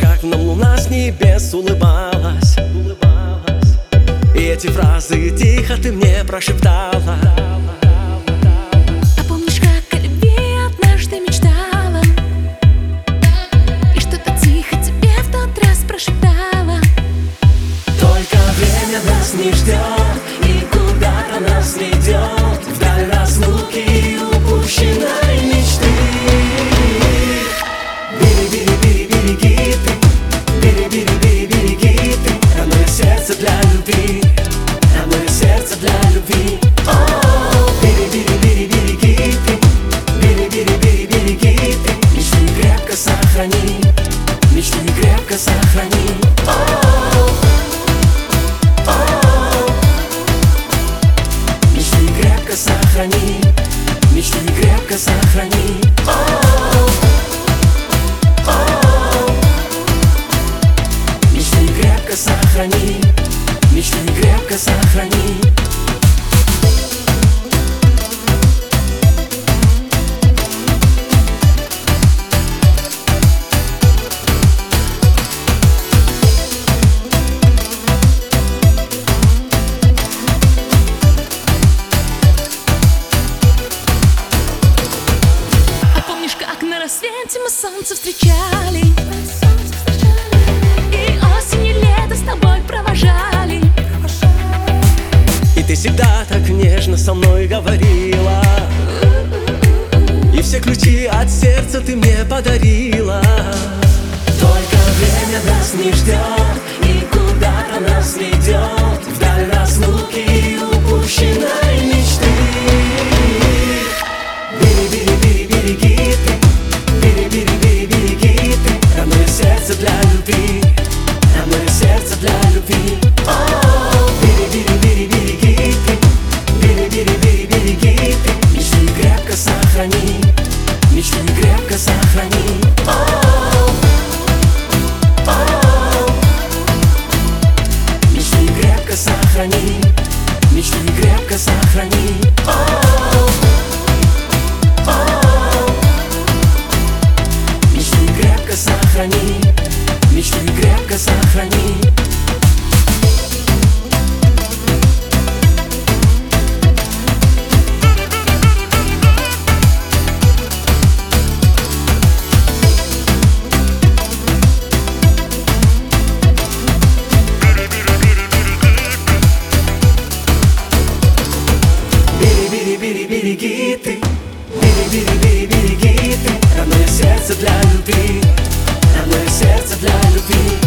как нам луна с небес улыбалась. И эти фразы тихо ты мне прошептала. А помнишь, как о любви однажды мечтала, и что-то тихо тебе в тот раз прошептала? Только время нас не ждет, и куда-то нас ведет, вдаль разлуки и упущенной мечты. Береги ты, береги ты, родное сердце для любви, родное сердце для любви. Береги ты, мечты крепко сохрани, мечты крепко сохрани. Мечты крепко сохрани, мечты крепко сохрани. Мечты крепко сохрани, мечты крепко сохрани. На рассвете мы солнце встречали, и осень и лето с тобой провожали. И ты всегда так нежно со мной говорила, и все ключи от сердца ты мне подарила. Только время нас не ждет, и куда-то нас ведет, вдаль разлуки и упущенной мечты. Береги ты, родное сердце для любви, родное сердце для любви. Береги ты, мечты крепко сохрани, мечты крепко сохрани. Мечты крепко сохрани, мечты крепко сохрани. Сохрани, мечты крепко сохрани. Береги ты, береги ты, родное сердце для любви, родное сердце для любви.